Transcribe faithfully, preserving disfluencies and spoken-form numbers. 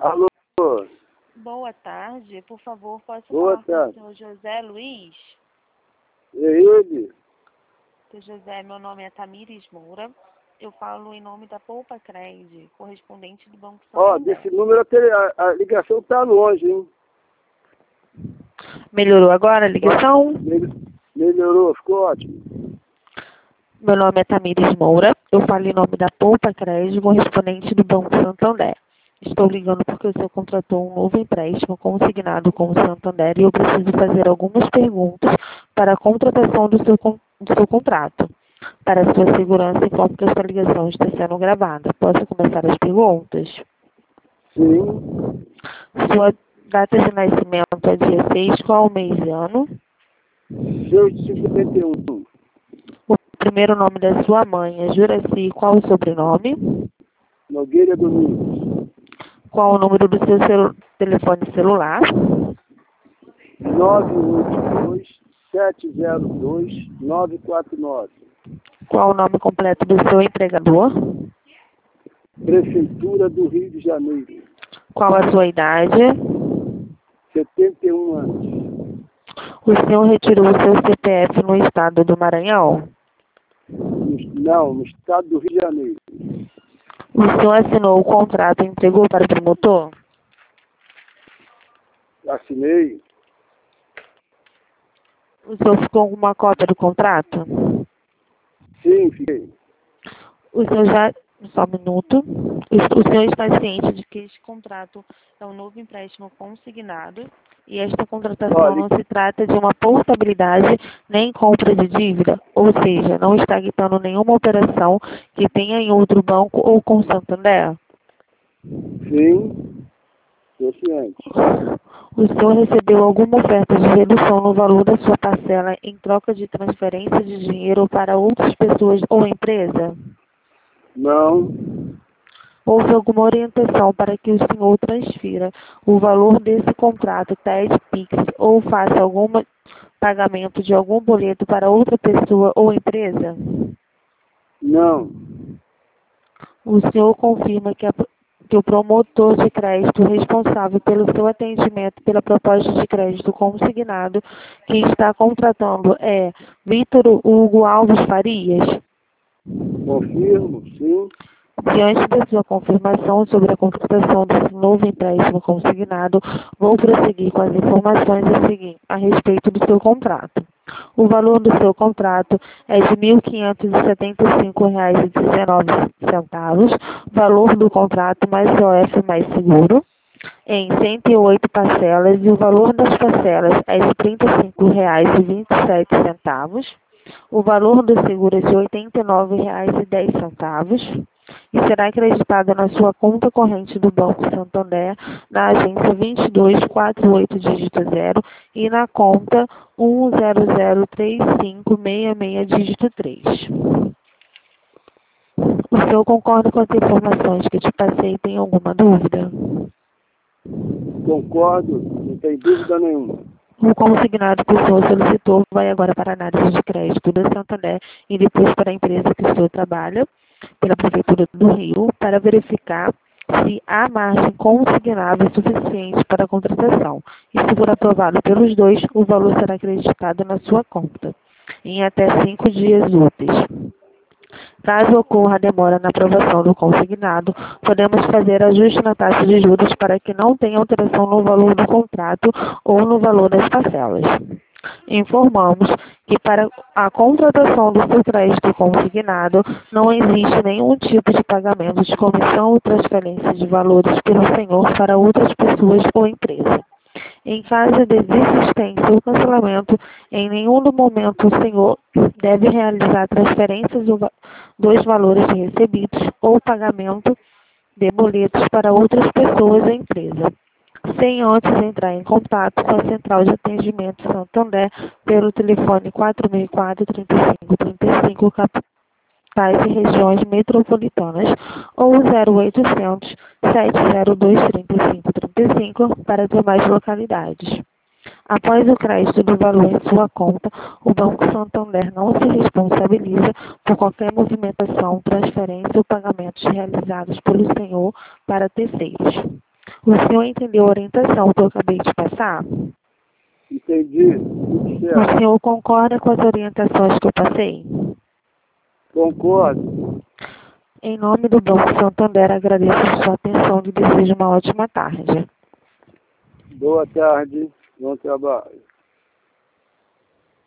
Alô? Boa tarde, por favor, posso Boa falar tarde. com o senhor José Luiz? É ele? Seu José, meu nome é Tamires Moura. Eu falo em nome da Poupa Cred, correspondente do Banco Ó, Santander. desse número a, tele- a- a ligação tá longe, hein? Melhorou agora a ligação? Mel- Melhorou, ficou ótimo. Meu nome é Tamires Moura. Eu falo em nome da Poupa Cred, correspondente do Banco Santander. Estou ligando porque o senhor contratou um novo empréstimo consignado com o Santander e eu preciso fazer algumas perguntas para a contratação do seu, con- do seu contrato. Para a sua segurança, informo que esta ligação está sendo gravada. Posso começar as perguntas? Sim, Sua data de nascimento é dia seis, qual mês e ano? seis de cinquenta e um. O primeiro nome da sua mãe é Juraci, qual o sobrenome? Nogueira Domingos. Qual o número do seu celu- telefone celular? nove oito dois, sete zero dois, nove quatro nove. Qual o nome completo do seu empregador? Prefeitura do Rio de Janeiro. Qual a sua idade? setenta e um anos. O senhor retirou o seu C P F no estado do Maranhão? No- Não, no estado do Rio de Janeiro. O senhor assinou o contrato e entregou para o promotor? Assinei. O senhor ficou com uma cópia do contrato? Sim, fiquei. O senhor já... Só um minuto. O o senhor está ciente de que este contrato é um novo empréstimo consignado e esta contratação Olha, não se trata de uma portabilidade nem compra de dívida, ou seja, não está quitando nenhuma operação que tenha em outro banco ou com o Santander? sim, estou ciente. O senhor recebeu alguma oferta de redução no valor da sua parcela em troca de transferência de dinheiro para outras pessoas ou empresa? Não, Houve alguma orientação para que o senhor transfira o valor desse contrato T E D Pix ou faça algum pagamento de algum boleto para outra pessoa ou empresa? não, O senhor confirma que, a, que o promotor de crédito responsável pelo seu atendimento pela proposta de crédito consignado que está contratando é Vitor Hugo Alves Farias? confirmo, sim. Diante da sua confirmação sobre a contratação desse novo empréstimo consignado, vou prosseguir com as informações a seguir a respeito do seu contrato. O valor do seu contrato é de mil quinhentos e setenta e cinco reais e dezenove centavos, valor do contrato mais O F mais seguro, em cento e oito parcelas, e o valor das parcelas é de trinta e cinco reais e vinte e sete centavos. O valor do seguro é de oitenta e nove reais e dez centavos e será acreditada na sua conta corrente do Banco Santander, na agência vinte e dois, quarenta e oito, dígito zero, e na conta um zero zero três cinco seis seis, dígito três. O senhor concorda com as informações que te passei? Tem alguma dúvida? Concordo, não tem dúvida nenhuma. O consignado que o senhor solicitou vai agora para a análise de crédito do Santander e depois para a empresa que o senhor trabalha, pela Prefeitura do Rio, para verificar se há margem consignável suficiente para a contratação. E se for aprovado pelos dois, o valor será acreditado na sua conta em até cinco dias úteis. Caso ocorra demora na aprovação do consignado, podemos fazer ajuste na taxa de juros para que não tenha alteração no valor do contrato ou no valor das parcelas. Informamos que para a contratação do seu crédito consignado não existe nenhum tipo de pagamento de comissão ou transferência de valores pelo senhor para outras pessoas ou empresa. Em caso de desistência ou cancelamento, em nenhum momento o senhor deve realizar transferências dos valores recebidos ou pagamento de boletos para outras pessoas ou empresa, sem antes entrar em contato com a Central de Atendimento Santander pelo telefone quatro seis quatro, três cinco três cinco, capitais e regiões metropolitanas, ou zero oitocentos, sete zero dois, três cinco três cinco para demais localidades. Após o crédito do valor em sua conta, o Banco Santander não se responsabiliza por qualquer movimentação, transferência ou pagamentos realizados pelo senhor para terceiros. O senhor entendeu a orientação que eu acabei de passar? Entendi. Tudo O certo. senhor concorda com as orientações que eu passei? Concordo. Em nome do Banco Santander, agradeço a sua atenção e desejo uma ótima tarde. Boa tarde. Bom trabalho.